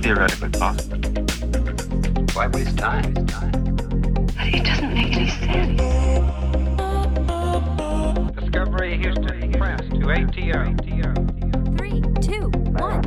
theoretically possible. Why waste time? But it doesn't make any sense. Discovery Houston, press to ATO. 3, 2, 1.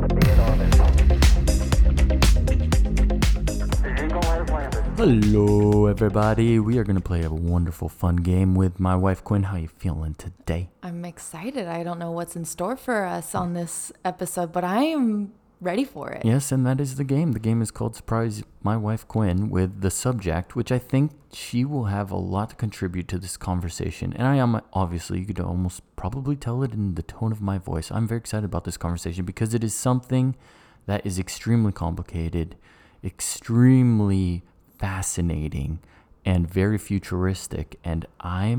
Hello, everybody. We are going to play a wonderful, fun game with my wife, Quinn. How you feeling today? I'm excited. I don't know what's in store for us on this episode, but I am ready for it. Yes, and that is the game. The game is called Surprise My Wife, Quinn, with the subject, which I think she will have a lot to contribute to this conversation. And I am, obviously, you could almost probably tell it in the tone of my voice. I'm very excited about this conversation because it is something that is extremely complicated, extremely fascinating, and very futuristic. And I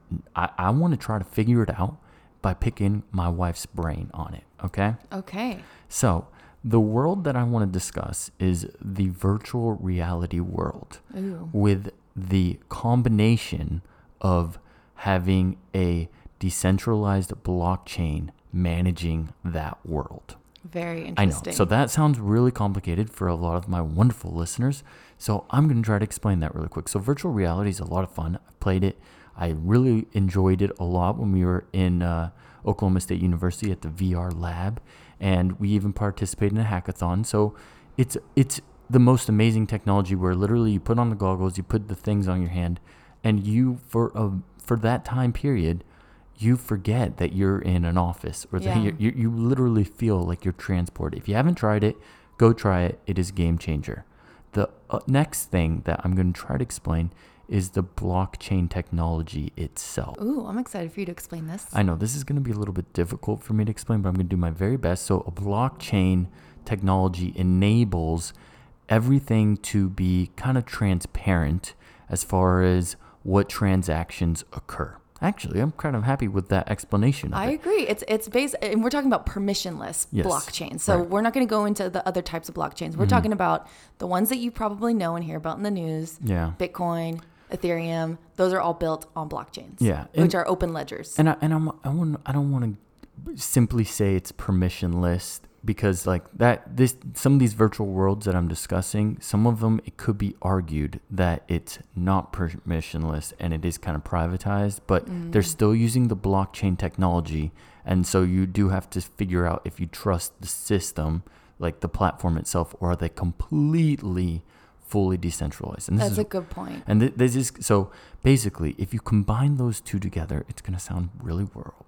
want to try to figure it out by picking my wife's brain on it. Okay? Okay. So the world that I want to discuss is the virtual reality world. Ooh. With the combination of having a decentralized blockchain managing that world. Very I know. interesting. So that sounds really complicated for a lot of my wonderful listeners. So I'm going to try to explain that really quick. So virtual reality is a lot of fun. I played it. I really enjoyed it a lot when we were in Oklahoma State University at the VR lab. And we even participated in a hackathon. So it's the most amazing technology where literally you put on the goggles, you put the things on your hand, and you, for that time period, you forget that you're in an office or that you literally feel like you're transported. If you haven't tried it, go try it. It is a game changer. The next thing that I'm going to try to explain is the blockchain technology itself. Ooh, I'm excited for you to explain this. I know this is going to be a little bit difficult for me to explain, but I'm going to do my very best. So a blockchain technology enables everything to be kind of transparent as far as what transactions occur. Actually, I'm kind of happy with that explanation of I it. agree. It's based, and we're talking about permissionless Yes. blockchains. So Right. we're not going to go into the other types of blockchains. We're talking about the ones that you probably know and hear about in the news. Yeah. Bitcoin, Ethereum. Those are all built on blockchains. Yeah. Which are open ledgers. I don't want to simply say it's permissionless because like some of these virtual worlds that I'm discussing, some of them it could be argued that it's not permissionless and it is kind of privatized, but they're still using the blockchain technology, and so you do have to figure out if you trust the system, like the platform itself, or are they completely fully decentralized. And That's a good point. And this is so basically, if you combine those two together, it's going to sound really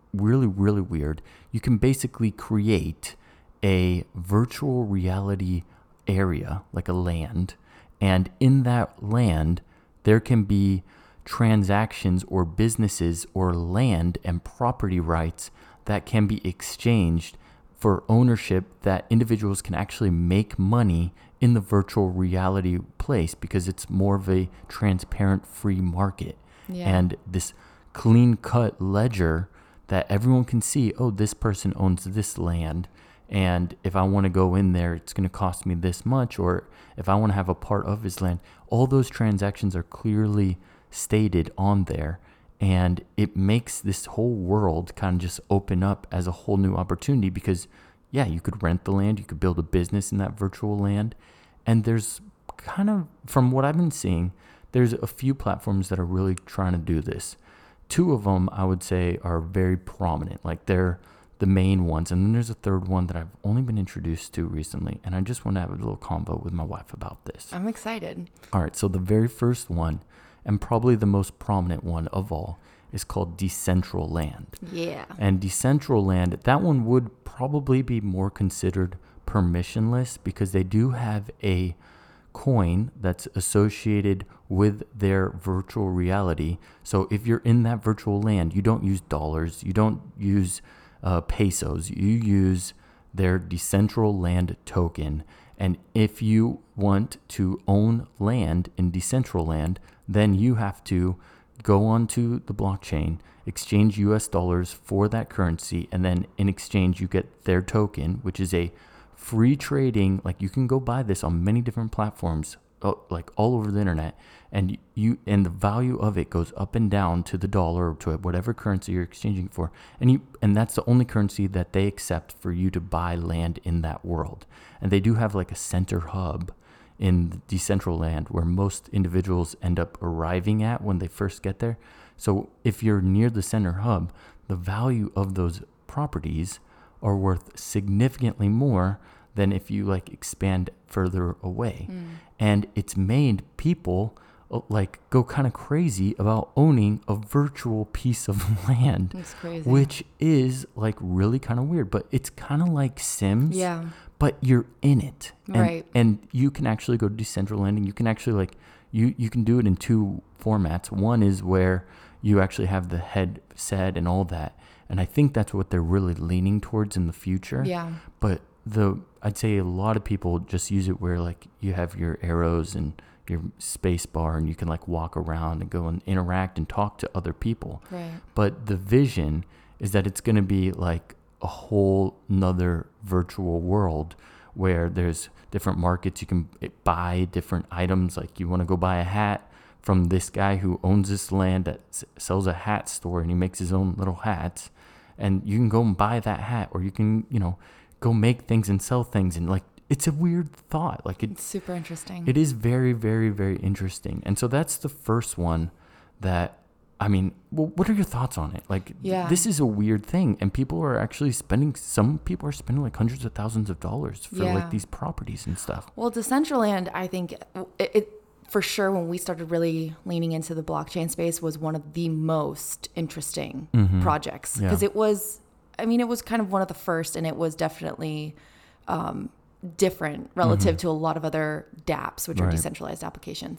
weird. You can basically create a virtual reality area, like a land, and in that land, there can be transactions or businesses or land and property rights that can be exchanged for ownership that individuals can actually make money in the virtual reality place because it's more of a transparent free market. Yeah. And this clean cut ledger that everyone can see, oh, this person owns this land, and if I want to go in there, it's going to cost me this much, or if I want to have a part of his land, all those transactions are clearly stated on there. And it makes this whole world kind of just open up as a whole new opportunity because, yeah, you could rent the land, you could build a business in that virtual land. And there's kind of, from what I've been seeing, there's a few platforms that are really trying to do this. Two of them, I would say, are very prominent. Like they're the main ones. And then there's a third one that I've only been introduced to recently. And I just want to have a little convo with my wife about this. I'm excited. All right. So the very first one, and probably the most prominent one of all, is called Decentraland. Yeah. And Decentraland, that one would probably be more considered permissionless because they do have a coin that's associated with their virtual reality. So if you're in that virtual land, you don't use dollars, you don't use pesos, you use their Decentraland token. And if you want to own land in Decentraland, then you have to go onto the blockchain, exchange US dollars for that currency, and then in exchange you get their token, which is a free trading, like you can go buy this on many different platforms, like all over the internet, and the value of it goes up and down to the dollar or to whatever currency you're exchanging for, and that's the only currency that they accept for you to buy land in that world. And they do have like a center hub in Decentraland where most individuals end up arriving at when they first get there. So if you're near the center hub, the value of those properties are worth significantly more than if you like expand further away. And it's made people like go kind of crazy about owning a virtual piece of land. It's crazy. Which is like really kind of weird, but it's kind of like Sims. Yeah. But you're in it. And, Right. And you can actually go to Decentraland, and you can actually like, you can do it in two formats. One is where you actually have the headset and all that. And I think that's what they're really leaning towards in the future. Yeah. But I'd say a lot of people just use it where like you have your arrows and your space bar, and you can like walk around and go and interact and talk to other people. Right. But the vision is that it's going to be like a whole nother virtual world where there's different markets. You can buy different items. Like you want to go buy a hat from this guy who owns this land that sells a hat store, and he makes his own little hats, and you can go and buy that hat, or you can, go make things and sell things. And like, it's a weird thought. Like It's super interesting. it is very, very, very interesting. And so that's the first one that, I mean, well, what are your thoughts on it? Like, Yeah. this is a weird thing, and people are actually some people are spending like hundreds of thousands of dollars for Yeah. like these properties and stuff. Well, Decentraland, I think it for sure, when we started really leaning into the blockchain space, was one of the most interesting projects, because Yeah. it was kind of one of the first, and it was definitely different relative to a lot of other dApps, which are Right. decentralized applications.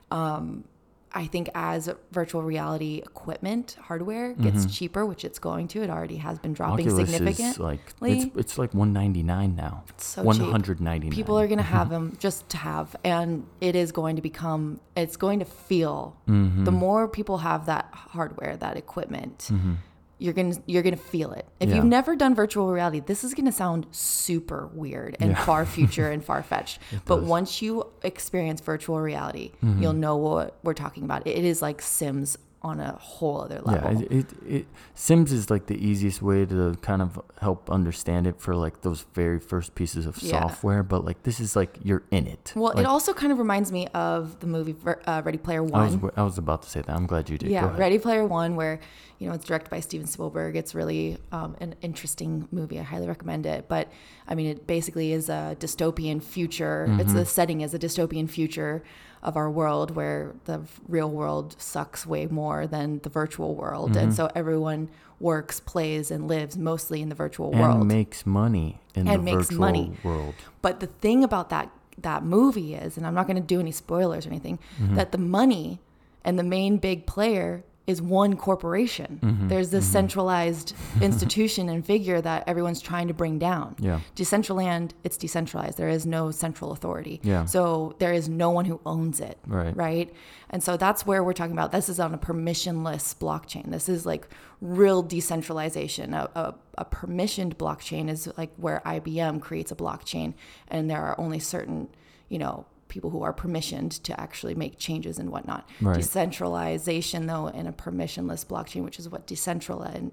I think as virtual reality equipment hardware gets cheaper, which it's going to, it already has been dropping Oculus significantly. is like it's like $199 now. So cheap. $199. People are going to have them just to have, and it is going to become, it's going to feel, the more people have that hardware, that equipment, you're going to feel it. If Yeah. you've never done virtual reality, this is going to sound super weird and far future and far fetched. But does. once you experience virtual reality, you'll know what we're talking about. It is like Sims on a whole other level. Yeah, Sims is like the easiest way to kind of help understand it for like those very first pieces of Yeah. software, but like this is like you're in it. Well, like, it also kind of reminds me of the movie Ready Player One. I was about to say that. I'm glad you did. Go Yeah, ahead. Ready Player One, where it's directed by Steven Spielberg. It's really an interesting movie. I highly recommend it. But I mean, it basically is a dystopian future. It's the setting is a dystopian future of our world, where the real world sucks way more than the virtual world, and so everyone works, plays, and lives mostly in the virtual world and makes money in And the makes virtual money. world. But the thing about that movie is, and I'm not going to do any spoilers or anything, that the money and the main big player is one corporation. There's this centralized institution and figure that everyone's trying to bring down. Yeah. Decentraland, it's decentralized. There is no central authority. Yeah. So there is no one who owns it. Right. Right. And so that's where we're talking about. This is on a permissionless blockchain. This is like real decentralization. A permissioned blockchain is like where IBM creates a blockchain, and there are only certain, people who are permissioned to actually make changes and whatnot. Right. Decentralization, though, in a permissionless blockchain, which is what Decentraland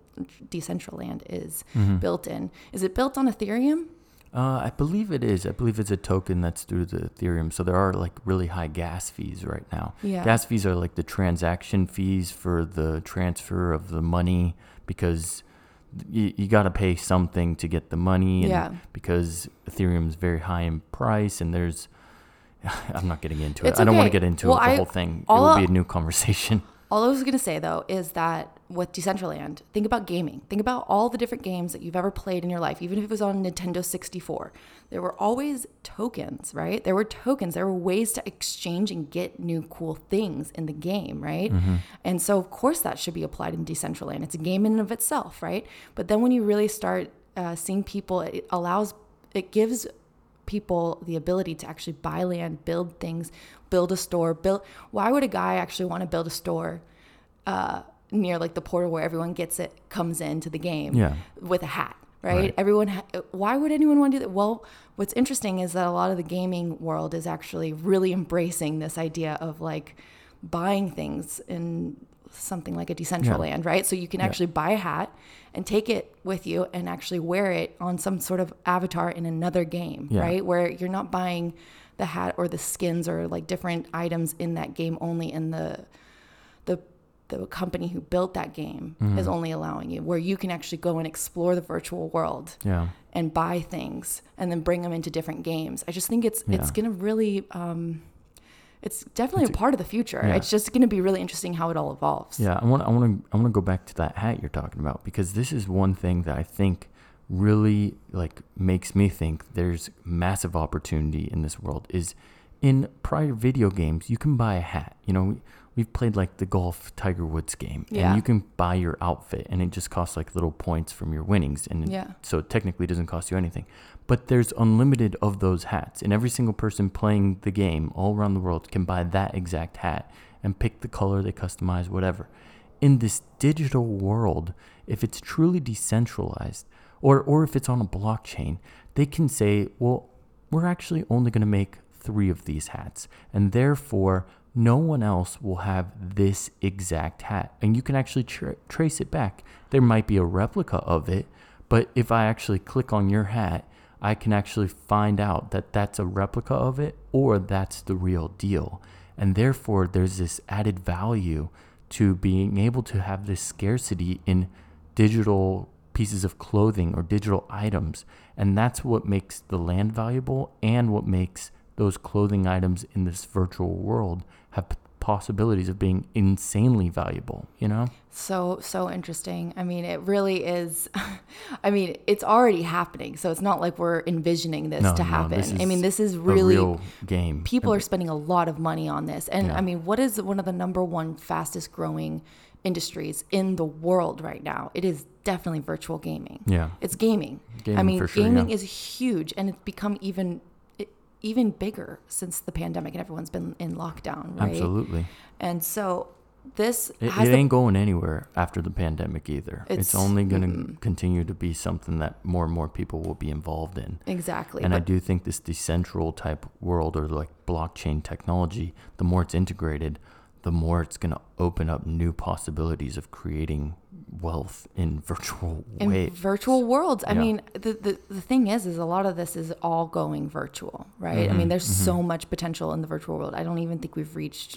is built in. Is it built on Ethereum? I believe it is. I believe it's a token that's through the Ethereum. So there are like really high gas fees right now. Yeah. Gas fees are like the transaction fees for the transfer of the money, because you got to pay something to get the money. And Yeah. because Ethereum is very high in price, and I'm not getting into it. It's I don't want to okay. get into Well, the whole thing. It all will be a new conversation. All I was going to say, though, is that with Decentraland, think about gaming. Think about all the different games that you've ever played in your life, even if it was on Nintendo 64. There were always tokens, right? There were tokens. There were ways to exchange and get new cool things in the game, right? And so, of course, that should be applied in Decentraland. It's a game in and of itself, right? But then when you really start seeing people, it gives people the ability to actually buy land, build things, build a store. Why would a guy actually want to build a store near like the portal where everyone comes into the game Yeah. with a hat? right? Why would anyone want to do that? Well, what's interesting is that a lot of the gaming world is actually really embracing this idea of like buying things in something like a Decentraland, right? So you can actually buy a hat and take it with you and actually wear it on some sort of avatar in another game, right? Where you're not buying the hat or the skins or like different items in that game only in the company who built that game is only allowing you, where you can actually go and explore the virtual world and buy things and then bring them into different games. I just think it's going to really, it's definitely a part of the future. Yeah. It's just going to be really interesting how it all evolves. Yeah, I want to go back to that hat you're talking about, because this is one thing that I think really like makes me think there's massive opportunity in this world. Is in prior video games, you can buy a hat. You know, we've played like the golf Tiger Woods game, and you can buy your outfit, and it just costs like little points from your winnings, and so it technically doesn't cost you anything. But there's unlimited of those hats, and every single person playing the game all around the world can buy that exact hat and pick the color they customize, whatever. In this digital world, if it's truly decentralized, or if it's on a blockchain, they can say, well, we're actually only going to make 3 of these hats, and therefore no one else will have this exact hat. And you can actually trace it back. There might be a replica of it, but if I actually click on your hat, I can actually find out that that's a replica of it or that's the real deal. And therefore there's this added value to being able to have this scarcity in digital pieces of clothing or digital items. And that's what makes the land valuable, and what makes those clothing items in this virtual world have possibilities of being insanely valuable, you know? So interesting. I mean, it really is. I mean, it's already happening. So it's not like we're envisioning this to happen. This is really a real game. People are spending a lot of money on this. And I mean, what is one of the number one fastest growing industries in the world right now? It is definitely virtual gaming. Yeah. It's gaming. Gaming is huge, and it's become even bigger since the pandemic and everyone's been in lockdown, right? Absolutely. And so it ain't going anywhere after the pandemic either. It's only going to continue to be something that more and more people will be involved in. Exactly. And I do think this decentral type world, or like blockchain technology, the more it's integrated, the more it's going to open up new possibilities of creating wealth in virtual worlds. I mean, the thing is a lot of this is all going virtual, right? I mean, there's so much potential in the virtual world. I don't even think we've reached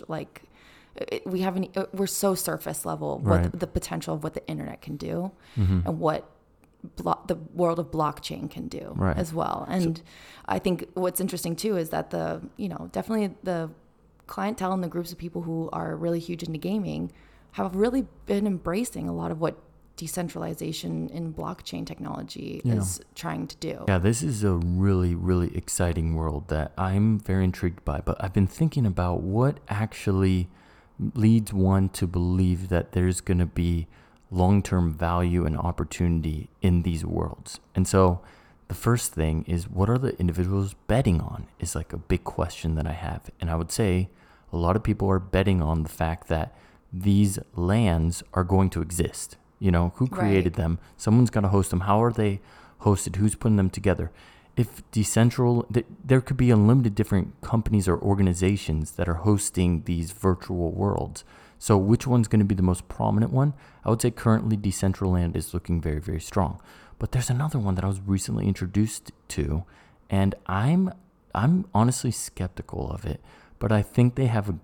we're so surface level what the potential of what the internet can do and what the world of blockchain can do as well. And I think what's interesting too is that definitely the clientele and the groups of people who are really huge into gaming have really been embracing a lot of what decentralization in blockchain technology is trying to do. Yeah, this is a really, really exciting world that I'm very intrigued by. But I've been thinking about what actually leads one to believe that there's going to be long-term value and opportunity in these worlds. And so the first thing is, what are the individuals betting on is like a big question that I have. And I would say a lot of people are betting on the fact that these lands are going to exist. You know, who created them? Someone's got to host them. How are they hosted? Who's putting them together? If there could be unlimited different companies or organizations that are hosting these virtual worlds. So which one's going to be the most prominent one? I would say currently Decentraland is looking very, very strong. But there's another one that I was recently introduced to, and I'm honestly skeptical of it. But I think they have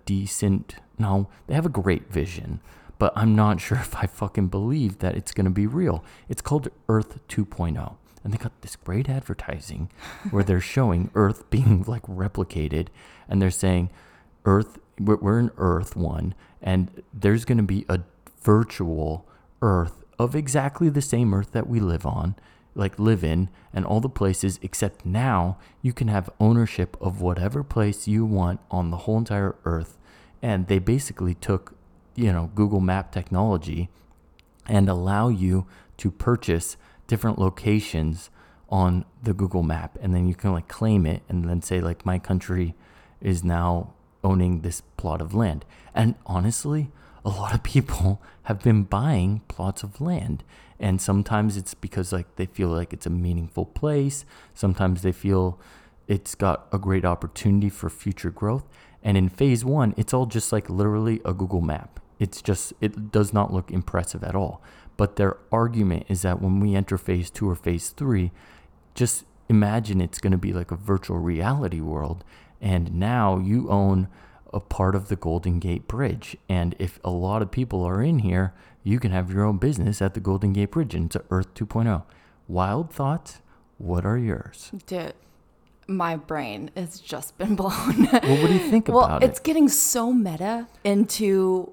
they have a great vision, but I'm not sure if I fucking believe that it's going to be real. It's called Earth 2.0. And they got this great advertising where they're showing Earth being like replicated, and they're saying we're in Earth 1, and there's going to be a virtual Earth of exactly the same Earth that we live in, and all the places, except now you can have ownership of whatever place you want on the whole entire Earth. And they basically took, Google Map technology and allow you to purchase different locations on the Google Map, and then you can like claim it and then say like, my country is now owning this plot of land. And honestly, a lot of people have been buying plots of land. And sometimes it's because like they feel like it's a meaningful place. Sometimes they feel it's got a great opportunity for future growth. And in phase 1, it's all just like literally a Google map. It does not look impressive at all. But their argument is that when we enter phase 2 or phase 3, just imagine it's going to be like a virtual reality world. And now you own a part of the Golden Gate Bridge. And if a lot of people are in here, you can have your own business at the Golden Gate Bridge, and it's Earth 2.0. Wild thoughts? What are yours? Dude, my brain has just been blown. Well, what do you think about it? It's getting so meta into,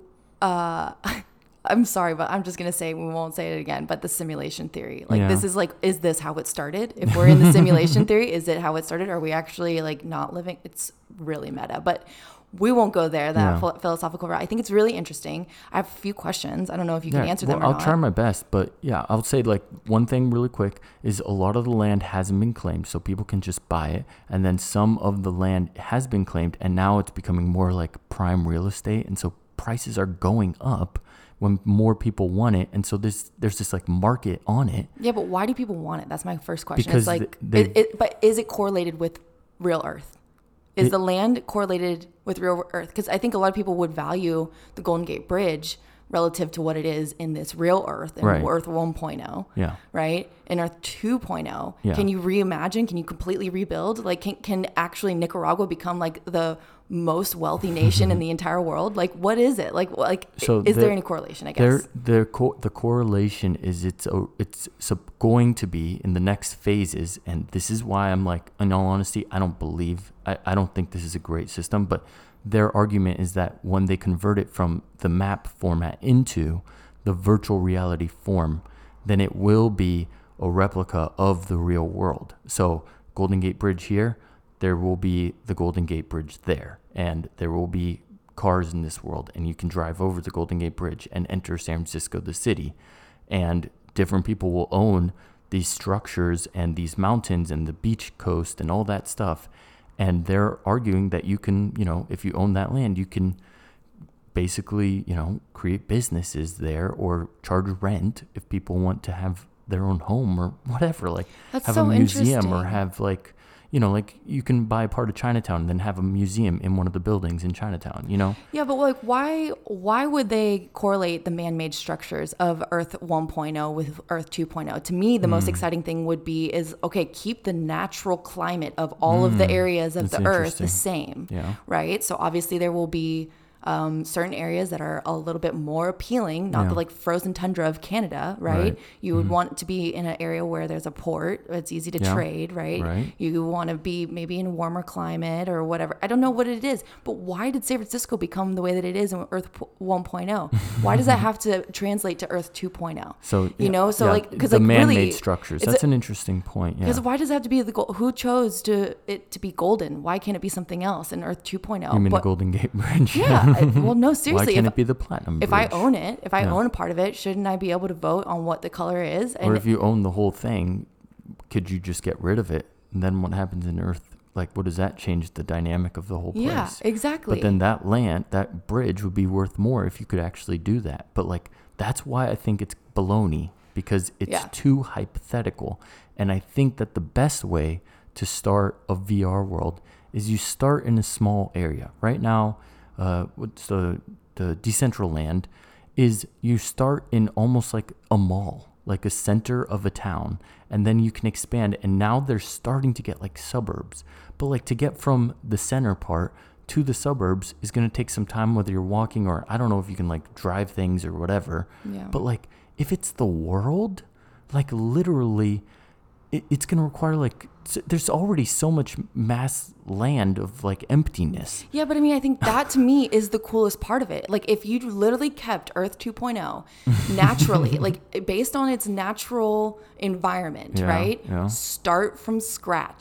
I'm sorry, but I'm just going to say, we won't say it again, but the simulation theory. Like, this is like, is this how it started? If we're in the simulation theory, is it how it started? Are we actually like not living? It's really meta, but we won't go there, philosophical route. I think it's really interesting. I have a few questions. I don't know if you can answer them or not. I'll try my best, but yeah, I'll say like one thing really quick is a lot of the land hasn't been claimed, so people can just buy it. And then some of the land has been claimed, and now it's becoming more like prime real estate. And so prices are going up when more people want it. And so there's this like market on it. Yeah, but why do people want it? That's my first question. Because it's like, but is it correlated with real Earth? Is the land correlated with real Earth? Because I think a lot of people would value the Golden Gate Bridge relative to what it is in this real Earth, in Earth 1.0. Yeah. Right? In Earth 2.0. Yeah. Can you reimagine? Can you completely rebuild? Like, can actually Nicaragua become like the most wealthy nation in the entire world? Like, what is it? So is there any correlation, I guess? The correlation is it's going to be in the next phases, and this is why I'm like, in all honesty, I don't think this is a great system, but their argument is that when they convert it from the map format into the virtual reality form, then it will be a replica of the real world. So Golden Gate Bridge here, there will be the Golden Gate Bridge there, and there will be cars in this world, and you can drive over the Golden Gate Bridge and enter San Francisco, the city, and different people will own these structures and these mountains and the beach coast and all that stuff. And they're arguing that you can, if you own that land, you can basically, create businesses there or charge rent if people want to have their own home or whatever, like That's have so a museum interesting. Or have like you can buy a part of Chinatown and then have a museum in one of the buildings in Chinatown, Yeah, but like, why would they correlate the man-made structures of Earth 1.0 with Earth 2.0? To me, the most exciting thing would be keep the natural climate of all of the areas of the Earth the same, right? So obviously there will be certain areas that are a little bit more appealing, not the like frozen tundra of Canada, right? You would want to be in an area where there's a port, it's easy to trade, right? You want to be maybe in a warmer climate or whatever. I don't know what it is, but why did San Francisco become the way that it is in Earth 1.0? Why does that have to translate to Earth 2.0? So like, because the like man-made really structures. That's an interesting point. Yeah. Because why does it have to be who chose it to be golden? Why can't it be something else in Earth 2.0? You mean the Golden Gate Bridge? Yeah. Well, no, seriously. Why can't it be the Platinum Bridge? If I own it, if I own a part of it, shouldn't I be able to vote on what the color is? Or if you own the whole thing, could you just get rid of it? And then what happens in Earth? Like, what does that change the dynamic of the whole place? Yeah, exactly. But then that land, that bridge would be worth more if you could actually do that. But like, that's why I think it's baloney, because it's too hypothetical. And I think that the best way to start a VR world is you start in a small area. Right now, what's the Decentraland is you start in almost like a mall, like a center of a town, and then you can expand. And now they're starting to get like suburbs, but like to get from the center part to the suburbs is going to take some time, whether you're walking or I don't know if you can like drive things or whatever. Yeah. But like if it's the world, like literally it's going to require like, there's already so much mass land of like emptiness. Yeah, but I mean, I think that to me is the coolest part of it. Like if you literally kept Earth 2.0 naturally, like based on its natural environment, right? Yeah. Start from scratch.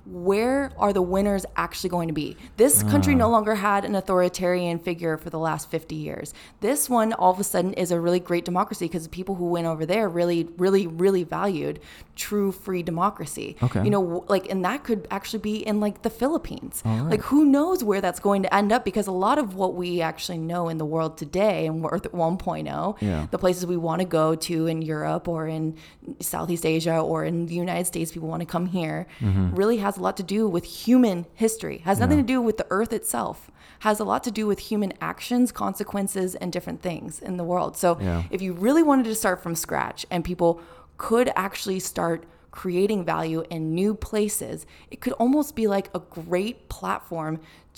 where are the winners actually going to be? This country no longer had an authoritarian figure for the last 50 years. This one, all of a sudden, is a really great democracy because the people who went over there really, really, really valued true free democracy. Okay. You know, like, and that could actually be in like the Philippines. Like, who knows where that's going to end up? Because a lot of what we actually know in the world today and Earth 1.0, the places we want to go to in Europe or in Southeast Asia or in the United States, people want to come here, really has a lot to do with human history. Has nothing to do with the earth itself. Has a lot to do with human actions, consequences, and different things in the world. So if you really wanted to start from scratch and people could actually start creating value in new places, it could almost be like a great platform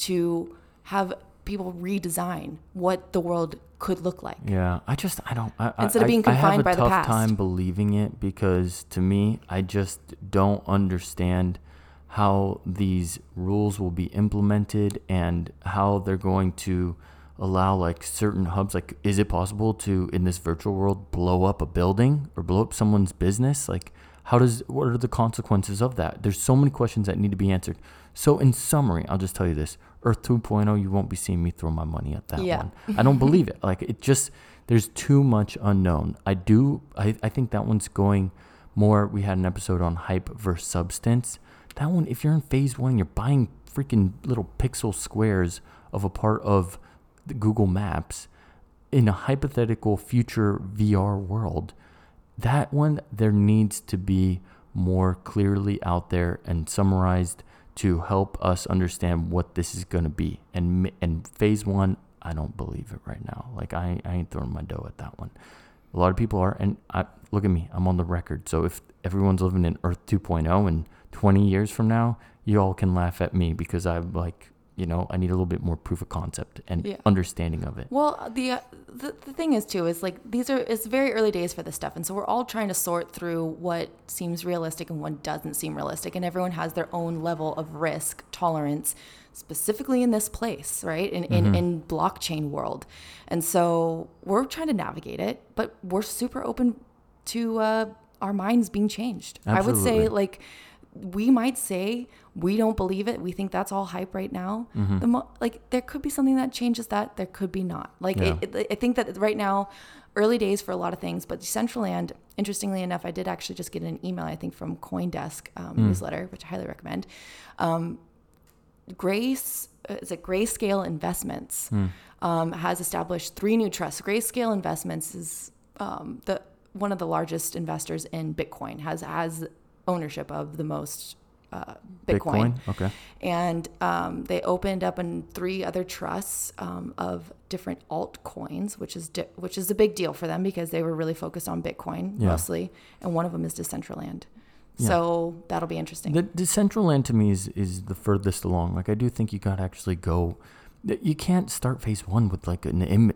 to have people redesign what the world could look like. Yeah, I don't. Instead of being confined by the past. I have a tough time believing it because to me, I just don't understand how these rules will be implemented and how they're going to allow like certain hubs. Like, is it possible to, in this virtual world, blow up a building or blow up someone's business? Like, what are the consequences of that? There's so many questions that need to be answered. So in summary, I'll just tell you this. Earth 2.0, you won't be seeing me throw my money at that one. I don't believe it. Like, it just, there's too much unknown. I think that one's going more, we had an episode on hype versus substance. That one, if you're in phase 1, you're buying freaking little pixel squares of a part of the Google Maps in a hypothetical future VR world. That one, there needs to be more clearly out there and summarized to help us understand what this is going to be. And phase 1, I don't believe it right now. Like, I ain't throwing my dough at that one. A lot of people are, and look at me, I'm on the record. So if everyone's living in Earth 2.0 and 20 years from now, you all can laugh at me because I'm like, you know, I need a little bit more proof of concept and understanding of it. Well, the thing is too is like it's very early days for this stuff, and so we're all trying to sort through what seems realistic and what doesn't seem realistic, and everyone has their own level of risk tolerance, specifically in this place, right? In blockchain world, and so we're trying to navigate it, but we're super open to our minds being changed. Absolutely. I would say like. We might say we don't believe it. We think that's all hype right now. Like there could be something that changes that. There could be not. Like I think that right now, early days for a lot of things. But Decentraland, interestingly enough, I did actually just get an email, I think, from CoinDesk newsletter, which I highly recommend. Grayscale Investments has established 3 new trusts. Grayscale Investments is one of the largest investors in Bitcoin. Has ownership of the most Bitcoin. Okay. And they opened up 3 other trusts of different altcoins, which is a big deal for them because they were really focused on Bitcoin mostly, and one of them is Decentraland. So that'll be interesting. The Decentraland to me is the furthest along. Like, I do think you got to actually go. You can't start phase 1 with like a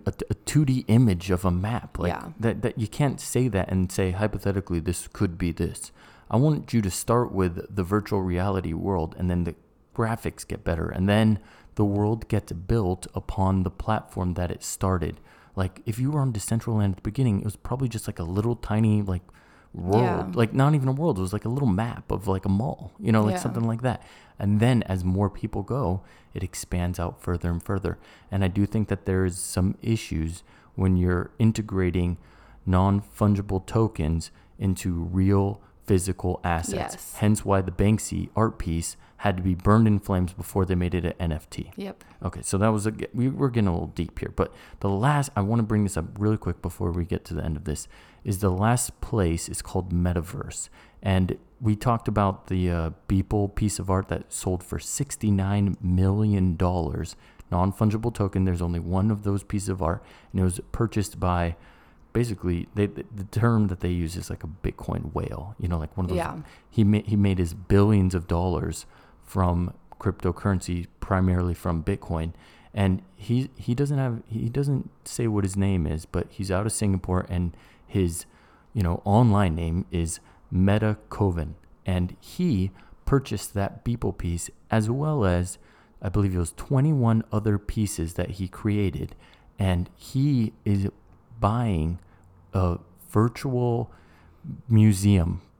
2D image of a map. Like that you can't say that and say hypothetically this could be this. I want you to start with the virtual reality world, and then the graphics get better, and then the world gets built upon the platform that it started. Like, if you were on Decentraland at the beginning, it was probably just like a little tiny like world, like not even a world. It was like a little map of like a mall, you know, like something like that. And then as more people go, it expands out further and further. And I do think that there's some issues when you're integrating non-fungible tokens into real physical assets. Hence why the Banksy art piece had to be burned in flames before they made it an NFT. Yep. Okay, so that was we're getting a little deep here, but the last, I want to bring this up really quick before we get to the end of this, is the last place is called Metaverse. And we talked about the Beeple piece of art that sold for $69 million. Non-fungible token. There's only one of those pieces of art, and it was purchased by, basically, the term that they use is like a Bitcoin whale. You know, like one of those. Yeah. He made his billions of dollars from cryptocurrency, primarily from Bitcoin, and he doesn't say what his name is, but he's out of Singapore, and his online name is Meta Coven, and he purchased that Beeple piece as well as, I believe it was 21 other pieces that he created, and he is buying a virtual museum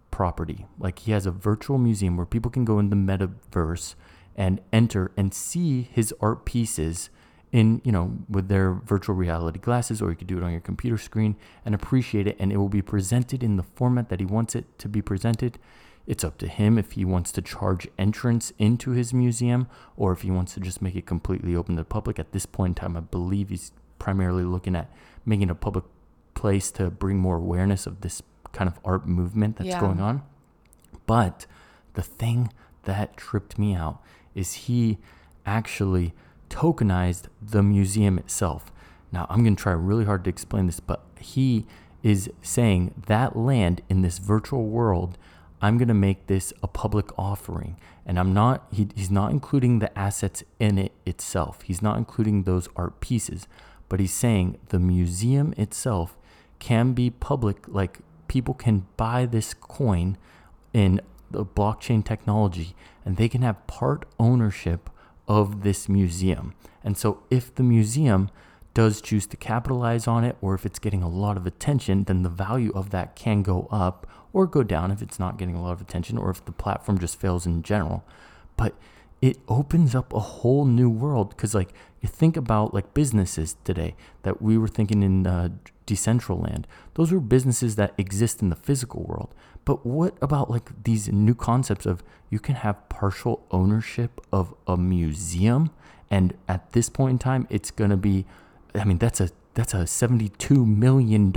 property. Like he has a virtual museum where people can go in the metaverse and enter and see his art pieces in, with their virtual reality glasses, or you could do it on your computer screen and appreciate it, and it will be presented in the format that he wants it to be presented. It's up to him if he wants to charge entrance into his museum or if he wants to just make it completely open to the public. At this point in time, I believe he's primarily looking at making a public place to bring more awareness of this kind of art movement that's going on. But the thing that tripped me out is he actually tokenized the museum itself. Now, I'm going to try really hard to explain this, but he is saying that land in this virtual world, I'm going to make this a public offering. And he's not including the assets in it itself. He's not including those art pieces, but he's saying the museum itself can be public. Like people can buy this coin in the blockchain technology and they can have part ownership of this museum. And so if the museum does choose to capitalize on it, or if it's getting a lot of attention, then the value of that can go up or go down if it's not getting a lot of attention, or if the platform just fails in general. But it opens up a whole new world, because like you think about like businesses today that we were thinking in Decentraland. Those were businesses that exist in the physical world. But what about like these new concepts of you can have partial ownership of a museum, and at this point in time, it's gonna be, I mean, that's a $72 million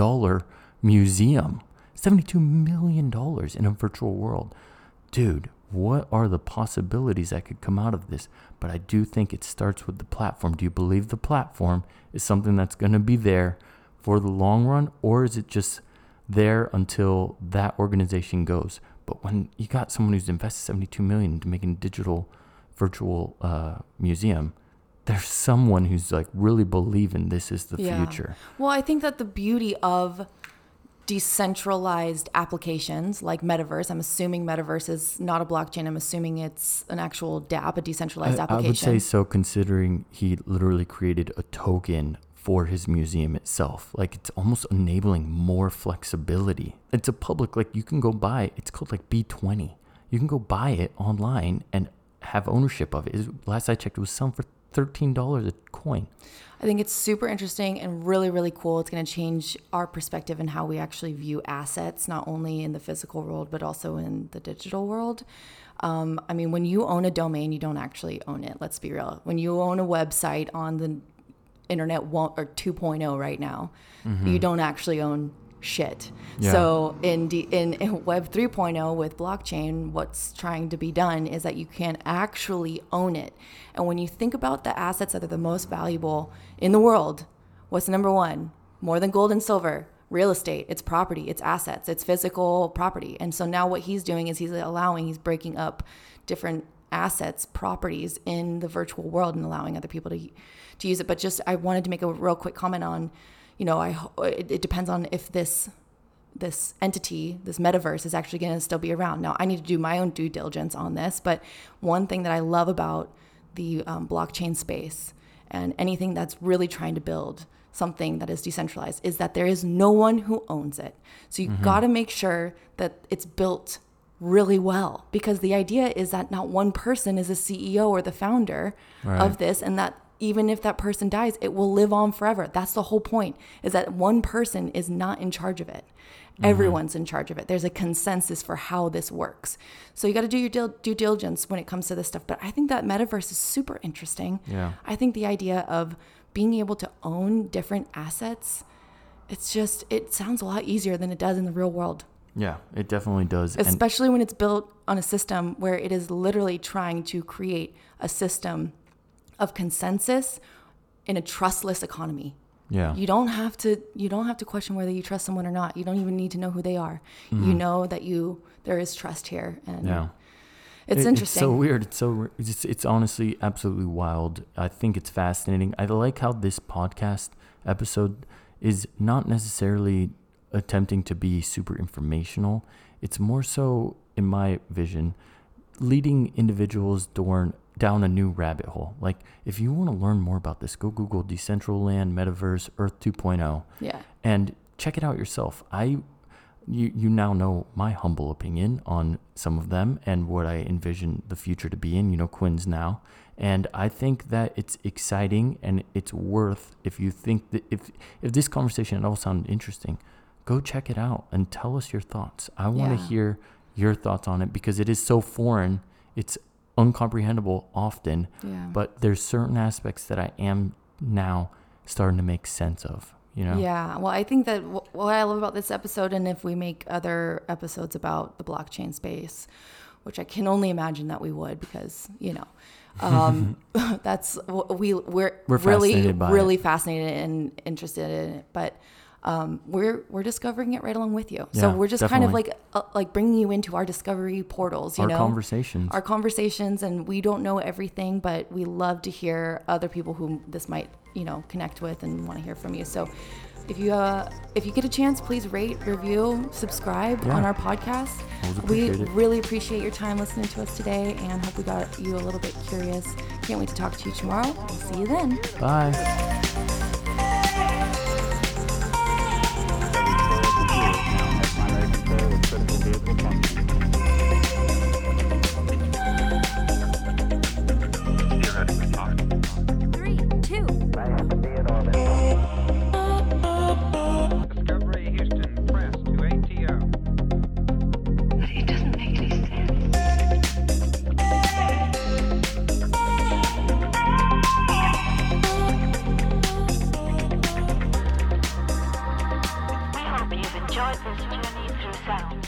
museum. $72 million in a virtual world. Dude, what are the possibilities that could come out of this? But I do think it starts with the platform. Do you believe the platform is something that's going to be there for the long run, or is it just there until that organization goes? But when you got someone who's invested $72 million into making a digital virtual museum, there's someone who's like really believing this is the future. Well, I think that the beauty of decentralized applications like Metaverse, I'm assuming Metaverse is not a blockchain. I'm assuming it's an actual dApp, a decentralized application. I would say so, considering he literally created a token for his museum itself. Like it's almost enabling more flexibility. It's a public, like you can go buy, it's called like B20. You can go buy it online and have ownership of it. Last I checked, it was selling for $13 a coin. I think it's super interesting and really, really cool. It's going to change our perspective and how we actually view assets, not only in the physical world, but also in the digital world. I mean, when you own a domain, you don't actually own it. Let's be real. When you own a website on the internet or 2.0 right now, you don't actually own shit. Yeah. So in Web 3.0 with blockchain, what's trying to be done is that you can actually own it. And when you think about the assets that are the most valuable in the world, what's number one? More than gold and silver, real estate. It's property, it's assets, it's physical property. And so now what he's doing is he's breaking up different assets, properties in the virtual world and allowing other people to use it. But just, I wanted to make a real quick comment on, it depends on if this entity, this metaverse, is actually going to still be around. Now, I need to do my own due diligence on this, but one thing that I love about the blockchain space and anything that's really trying to build something that is decentralized is that there is no one who owns it. So you've got to make sure that it's built really well, because the idea is that not one person is a CEO or the founder of this, and that even if that person dies, it will live on forever. That's the whole point, is that one person is not in charge of it. Everyone's in charge of it. There's a consensus for how this works. So you got to do your due diligence when it comes to this stuff. But I think that metaverse is super interesting. Yeah. I think the idea of being able to own different assets, it sounds a lot easier than it does in the real world. Yeah, it definitely does. Especially when it's built on a system where it is literally trying to create a system of consensus in a trustless economy. Yeah. You don't have to question whether you trust someone or not. You don't even need to know who they are. You know that there is trust here, and it's interesting. It's so weird. It's honestly absolutely wild. I think it's fascinating. I like how this podcast episode is not necessarily attempting to be super informational. It's more so, in my vision, leading individuals down a new rabbit hole. Like, if you want to learn more about this, go Google Decentraland, Metaverse, Earth 2.0. Yeah. And check it out yourself. you now know my humble opinion on some of them and what I envision the future to be in. You know Quinn's now. And I think that it's exciting and it's worth, if you think that if this conversation at all sounded interesting, go check it out and tell us your thoughts. I want to hear your thoughts on it because it is so foreign. It's uncomprehendable often, but there's certain aspects that I am now starting to make sense of, you know? Yeah. Well, I think that what I love about this episode, and if we make other episodes about the blockchain space, which I can only imagine that we would, because, you know, that's we're really fascinated and interested in it, but we're discovering it right along with you. So we're just definitely. Kind of like bringing you into our discovery portals, you know, our conversations, and we don't know everything, but we love to hear other people who this might, you know, connect with and want to hear from you. So if you get a chance, please rate, review, subscribe on our podcast. We really appreciate your time listening to us today and hope we got you a little bit curious. Can't wait to talk to you tomorrow. We'll see you then. Bye. Enjoyed this journey through sound.